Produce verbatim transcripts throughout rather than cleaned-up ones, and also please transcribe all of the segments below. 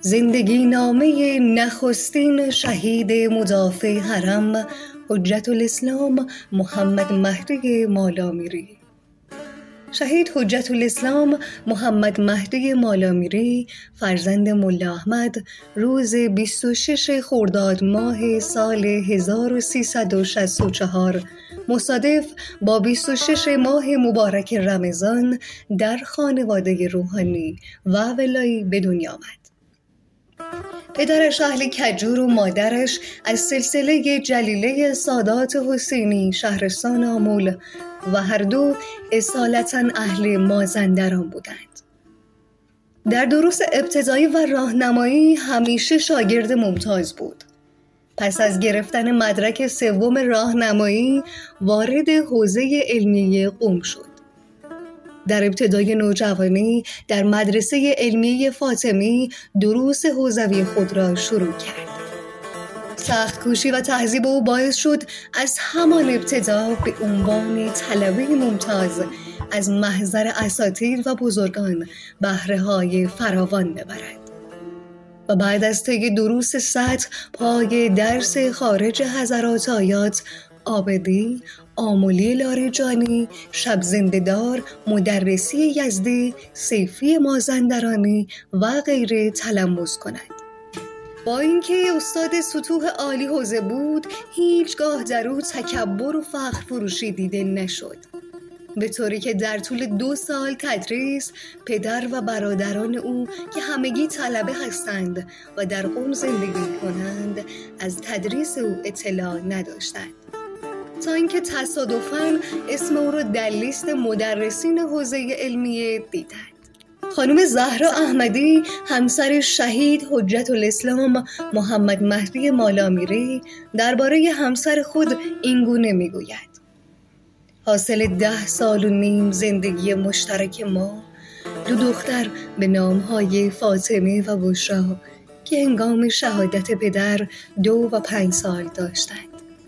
زندگی نامه نخستین شهید مدافع حرم حجت الاسلام محمد مهدی مالامیری. شهید حجت الاسلام محمد مهدی مالامیری فرزند ملا احمد روز بیست و شش خرداد ماه سال هزار و سیصد و شصت و چهار مصادف با بیست و شش ماه مبارک رمضان در خانواده روحانی و ولایی به دنیا آمد. پدرش اهل کجور و مادرش از سلسله جلیله سادات حسینی شهرستان آمول و هر دو اصالتاً اهل مازندران بودند. در دروس ابتدایی و راهنمایی همیشه شاگرد ممتاز بود. پس از گرفتن مدرک سوم راهنمایی وارد حوزه علمیه قم شد. در ابتدای نوجوانی در مدرسه علمیه فاطمی دروس حوزوی خود را شروع کرد. سخت کوشی و تهذیب او باعث شد از همان ابتدا به عنوان طلبه ممتاز از محضر اساتید و بزرگان بهره‌های فراوان ببرد و بعد از طی دروس سطح پای درس خارج حضرات آیات، عابدی، آملی لاریجانی، شب زنده‌دار، مدرسی یزدی، سیفی مازندرانی و غیره تلمس کند. با اینکه استاد سطوح عالی حوزه بود، هیچگاه در او تکبر و فخر فروشی دیده نشد، به طوری که در طول دو سال تدریس پدر و برادران او که همگی طلبه هستند و در قم زندگی کنند از تدریس او اطلاع نداشتند، تا اینکه تصادفاً اسم او را در لیست مدرسین حوزه علمیه دیدند. خانم زهرا احمدی همسر شهید حجت الاسلام محمد مهدی مالامیری درباره همسر خود اینگونه میگوید: حاصل ده سال و نیم زندگی مشترک ما دو دختر به نامهای فاطمه و بشرا که هنگام شهادت پدر دو و پنج سال داشتند.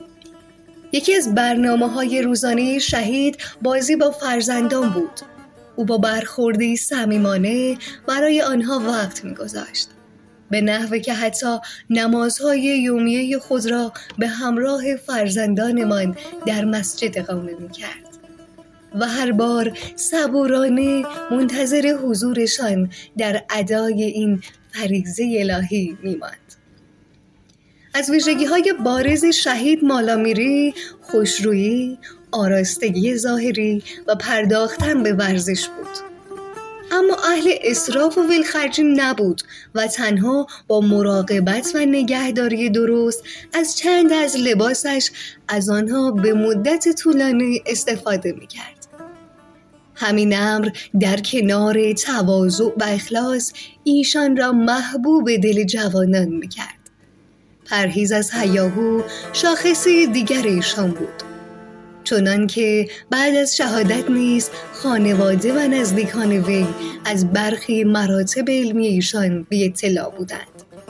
یکی از برنامه‌های روزانه شهید بازی با فرزندان بود. او با برخوردی صمیمانه برای آنها وقت می‌گذاشت، به نحوی که حتی نمازهای یومیه خود را به همراه فرزندانمان در مسجد اقامه می‌کرد و هر بار صبورانه منتظر حضورشان در ادای این فریضه الهی می‌ماند. از ویژگی‌های بارز شهید مالامیری خوشرویی، آراستگی ظاهری و پرداختن به ورزش بود. اما اهل اسراف و ولخرجی نبود و تنها با مراقبت و نگهداری درست از چند از لباسش از آنها به مدت طولانی استفاده می‌کرد. همین امر در کنار تواضع و اخلاص ایشان را محبوب دل جوانان می‌کرد. پرهیز از هیاهو شاخصی دیگر ایشان بود، چنان که بعد از شهادت نیز خانواده و نزدیکان وی از برخی مراتب علمی ایشان بی اطلاع بودند.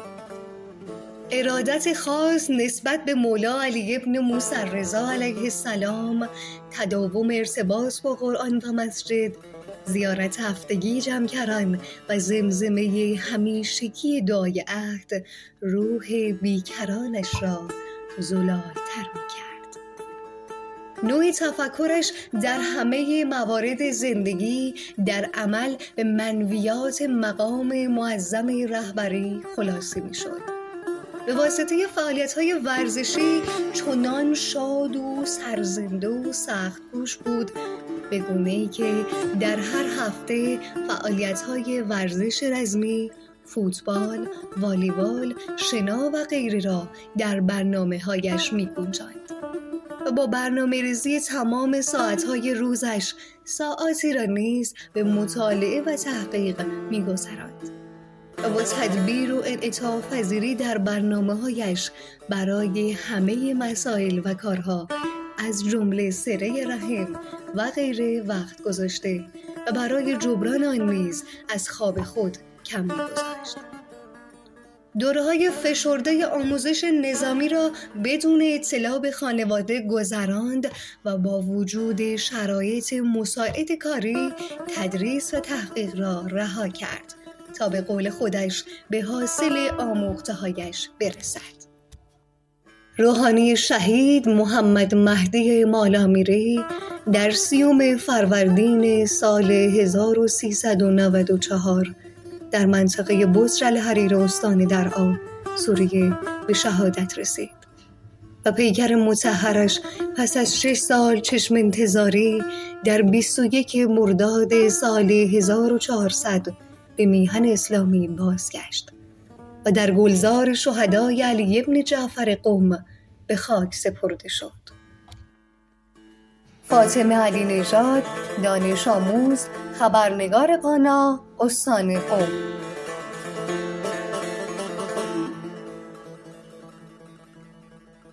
ارادت خاص نسبت به مولا علی ابن موسی رضا علیه السلام، تداوم ارتباط با قرآن و مسجد، زیارت هفتگی جمکران و زمزمه همیشگی دعای عهد روح بیکرانش را زلال‌تر می‌کرد. نوع تفکرش در همه موارد زندگی در عمل به منویات مقام معظم رهبری خلاصه می‌شد. به واسطه فعالیت‌های ورزشی چنان شاد و سرزنده و سخت کوش بود، به گونه‌ای که در هر هفته فعالیت‌های ورزش رزمی، فوتبال، والیبال، شنا و غیره را در برنامه‌هایش می‌گنجاند و با برنامه‌ریزی تمام ساعت‌های روزش ساعاتی را نیز به مطالعه و تحقیق می‌گذراند و با تدبیر و انعطاف پذیری در برنامه‌هایش برای همه مسائل و کارها از جمله صله رحم و غیره وقت گذاشته و برای جبران آن نیز از خواب خود کم می‌گذاشت. دوره‌های فشرده آموزش نظامی را بدون اطلاع به خانواده گذراند و با وجود شرایط مساعد کاری تدریس و تحقیق را رها کرد تا به قول خودش به حاصل آموخته‌هایش برسد. روحانی شهید محمد مهدی مالامیری در سیوم فروردین سال هزار و سیصد و نود و چهار در منطقه بصره الحریر استان درعا سوریه به شهادت رسید و پیکر مطهرش پس از شش سال چشم انتظاری در بیست و یک مرداد سال هزار و چهارصد به میهن اسلامی بازگشت و در گلزار شهدای علی بن جعفر قم به خاک سپرده شد. فاطمه علی نژاد، دانش آموز، خبرنگار پانا، استان قم.